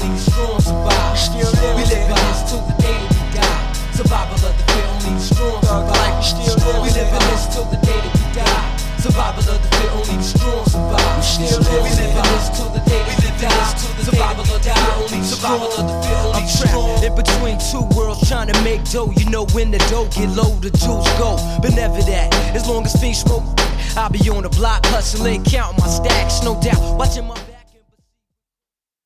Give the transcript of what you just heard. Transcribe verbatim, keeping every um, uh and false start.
only the strong survive. Still We live in this till the day that we die. Survival of the fit, only the strong survive. We live in this till the day that we die. Survival of the fit, only the strong survive. We still live in this till the day that we die. Survival of the fit, only the survival of the fit, only the strong. In between two worlds trying to make dough. You know when the dough get low, the jewels go. But never that, as long as fiends smoke, I'll be on the block hustling, counting my stacks, no doubt. Watching my